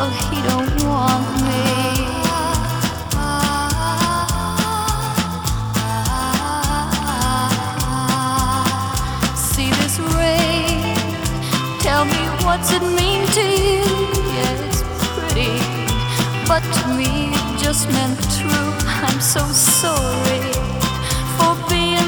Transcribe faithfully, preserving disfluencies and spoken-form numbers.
well, he don't want me. See this rain, tell me what's it mean to you? Yeah, it's pretty, but to me it just meant true. I'm so sorry.